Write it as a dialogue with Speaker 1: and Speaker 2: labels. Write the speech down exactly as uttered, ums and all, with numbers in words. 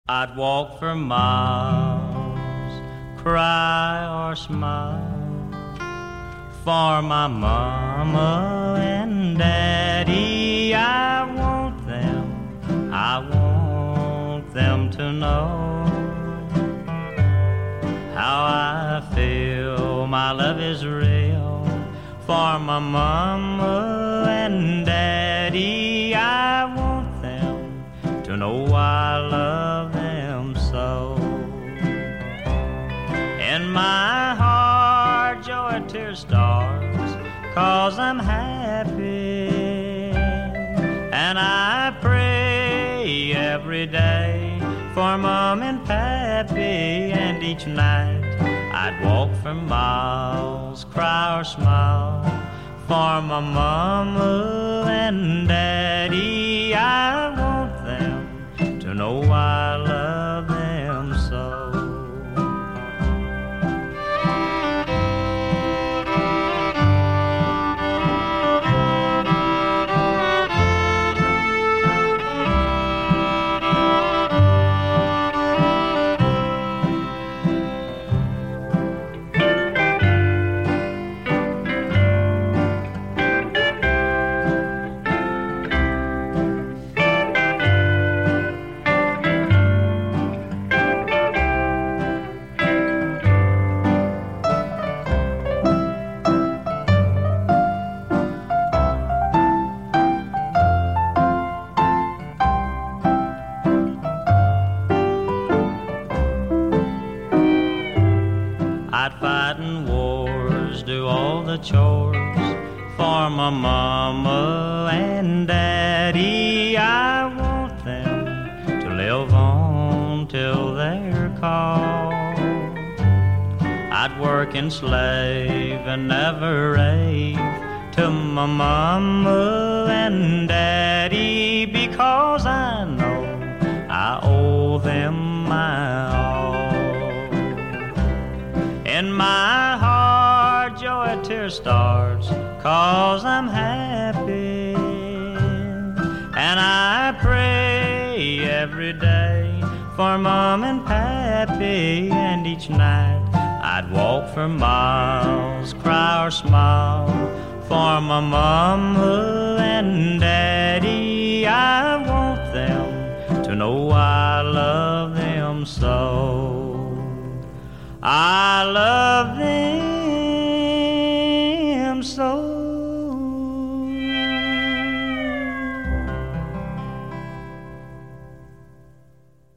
Speaker 1: I'd walk for miles, cry or smile, for my mama and daddy. I want them, I want them to know how I feel. My love is real for my mama and daddy. I want them to know I love them so. In my heart joy tears stars, 'cause I'm happy, and I pray every day for Mom and Pappy. And each night I'd walk for miles, cry or smile, for my mama and daddy. I want them to know I love them so. I'd fight in wars, do all the chores for my mama and daddy. I want them to live on till they're called. I'd work and slave and never rave to my mama and daddy, because I know I owe them my all. In my heart joy tears stars, 'cause I'm happy, and I pray every day for Mom and Pappy. And each night I'd walk for miles, cry or smile, for my mama and daddy. I want them to know I love them so. I love them.